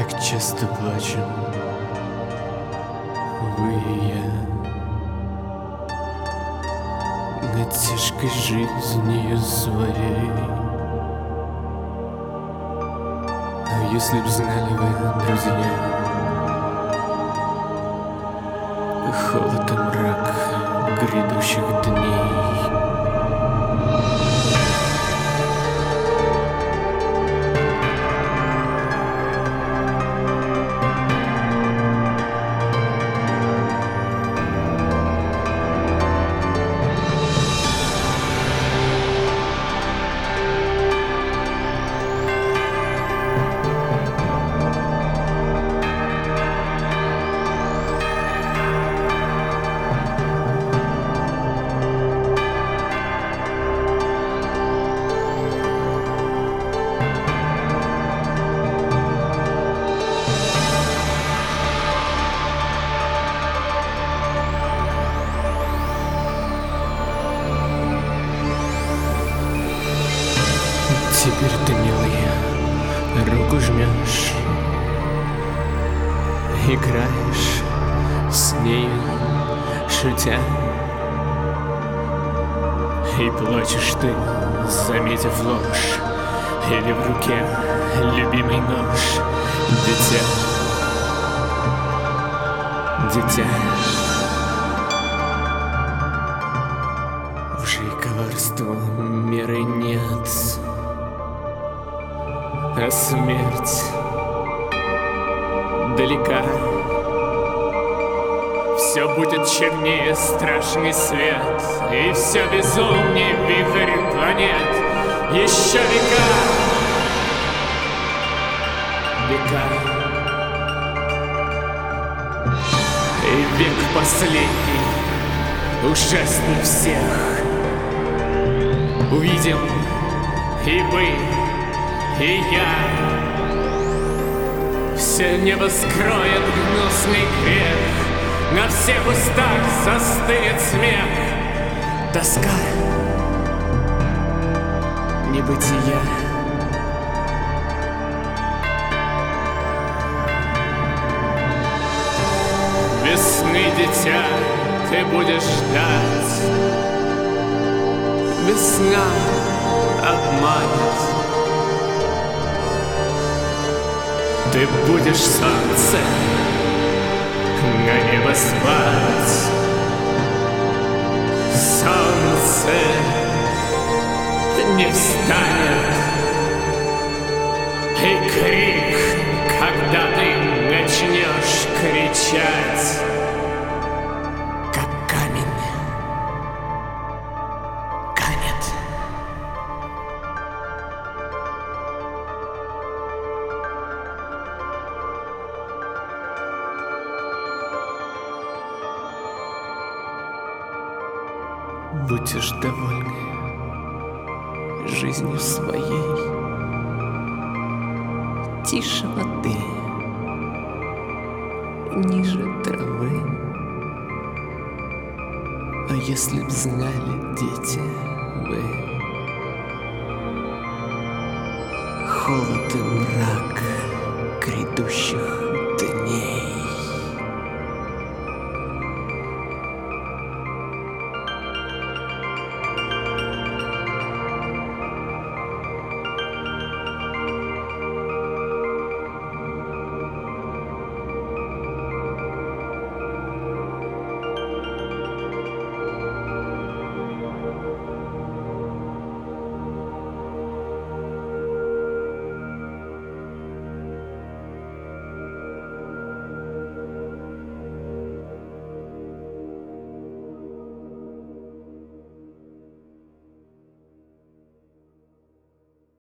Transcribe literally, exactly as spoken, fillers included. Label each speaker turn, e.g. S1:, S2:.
S1: Так часто плачем вы и я над тяжкой жизнью своей. А если б знали вы, друзья, холод и мрак грядущих дней. Теперь ты, милый, руку жмешь, играешь с нею, шутя, и плачешь ты, заметив ложь, или в руке любимый нож. Дитя, дитя, уже и коварству меры нет. А смерть далека, все будет чернее страшный свет, и все безумнее вихрь планет. Еще века, века, и век последний, ужасней всех. Увидим и вы, и я. Все небо скроет гнусный грех, на всех устах застынет смех. Тоска, небытия. Весны, дитя, ты будешь ждать. Весна обманет. Ты будешь солнце, на небо спать. Солнце не встанет. И крик, когда ты начнешь кричать, как камень канет. Будьте ж довольны жизнью своей, тише воды, ниже травы. А если б знали, дети, вы, холод и мрак грядущих